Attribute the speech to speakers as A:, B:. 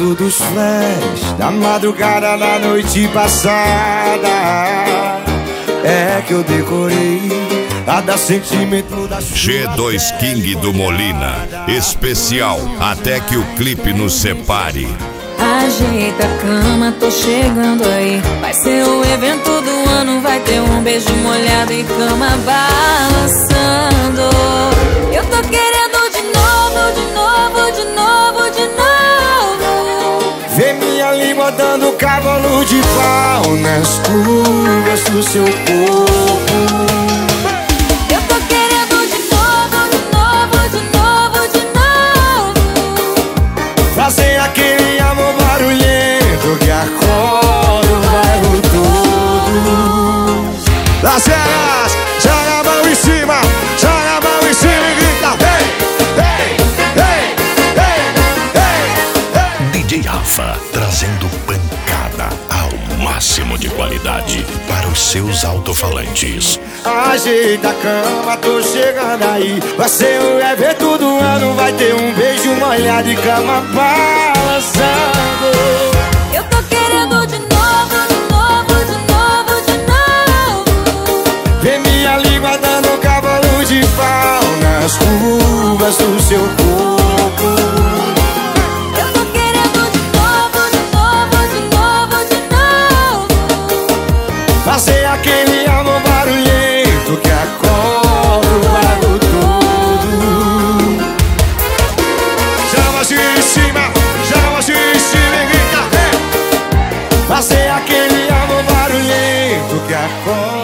A: momento dos flash da madrugada da noite passada. É que eu decorei cada sentimento da
B: G2 King do Molina, especial Até Que o Clipe Nos Separe.
C: Ajeita a cama, tô chegando aí. Vai ser o evento do ano, vai ter um beijo molhado e cama balançando. Eu tô querendo de novo, de novo, de novo, de novo.
A: Vê minha língua dando cavalo de pau nas curvas do seu corpo.
C: Eu tô querendo de novo, de novo, de novo, de novo.
A: Fazer aquele amor barulhento que acorda o bairro todo. Las Vegas, joga a mão em cima, joga a mão em cima e grita: hey, hey, hey, hey, hey.
B: DJ Rafa, trazendo pancada ao máximo de qualidade para os seus alto-falantes.
A: Ajeita a cama, tô chegando aí. Vai ser o evento do ano, vai ter um beijo molhado e cama balançando.
C: Eu tô querendo de novo, de novo, de novo, de novo.
A: Vê minha língua dando cavalo de pau nas curvas do seu corpo.
C: Eu tô querendo de novo, de novo, de novo, de novo.
A: Fazer aquele amor barulhento que acorda o bairro todo. Chama assim em cima, chama assim em cima e grita: hey! Fazer aquele amor barulhento que acorda